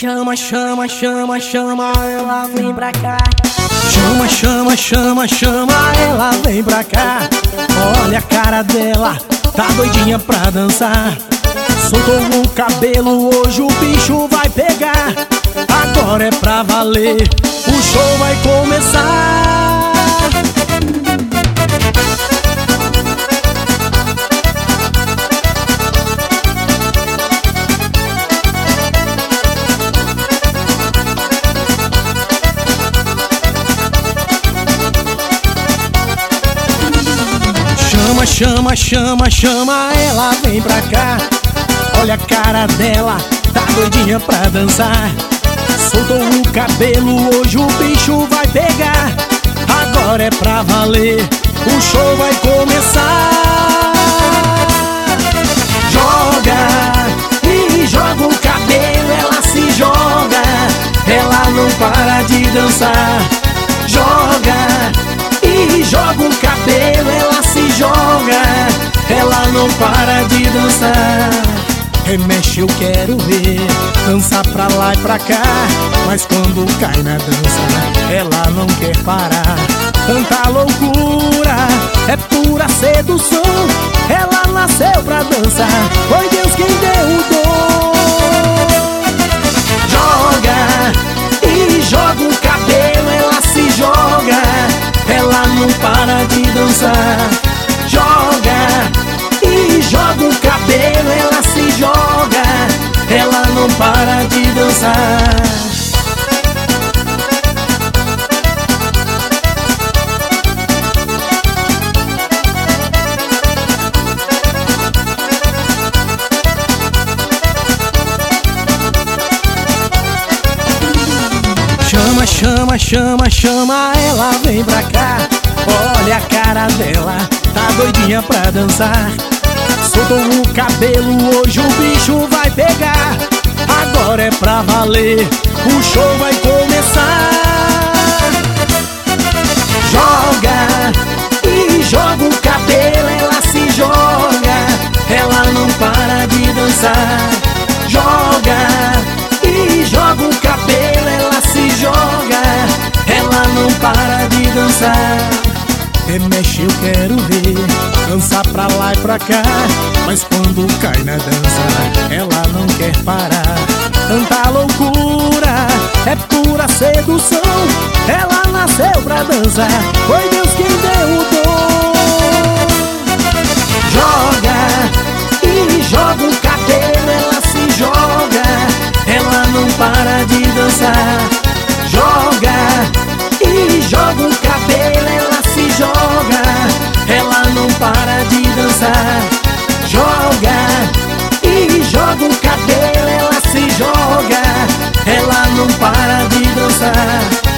Chama, chama, chama, chama, ela vem pra cá. Chama, chama, chama, chama, ela vem pra cá. Olha a cara dela, tá doidinha pra dançar. Soltou o cabelo, hoje o bicho vai pegar. Agora é pra valer, o show vai começar. Chama, chama, chama, chama, ela vem pra cá. Olha a cara dela, tá doidinha pra dançar. Soltou o cabelo, hoje o bicho vai pegar. Agora é pra valer, o show vai começar. Joga e joga o cabelo, ela se joga, ela não para de dançar. Joga e joga o cabelo, ela se joga, ela não para de dançar. Remexe, eu quero ver, dança pra lá e pra cá. Mas quando cai na dança, ela não quer parar. Tanta loucura, é pura sedução. Ela nasceu pra dançar, foi Deus quem deu o dom. Joga e joga o cabelo, ela se joga, ela não para de dançar. Joga e joga o cabelo, ela se joga, ela não para de dançar. Chama, chama, chama, chama, ela vem pra cá. Olha a cara dela, tá doidinha pra dançar. Soltou o cabelo, hoje o bicho vai pegar. Agora é pra valer, o show vai começar. Joga e joga o cabelo, ela se joga, ela não para de dançar. Joga e joga o cabelo, ela se joga, ela não para de dançar. Remexe, eu quero ver, dança pra lá e pra cá. Mas quando cai na dança, ela não quer parar. Tanta loucura, é pura sedução. Ela nasceu pra dançar, foi Deus quem deu o dom. Joga e joga o cabelo, ela se joga, ela não para de dançar. Joga e joga o cabelo, ela se joga, ela não para de dançar. Joga e joga o cabelo, ela se joga, ela não para de dançar.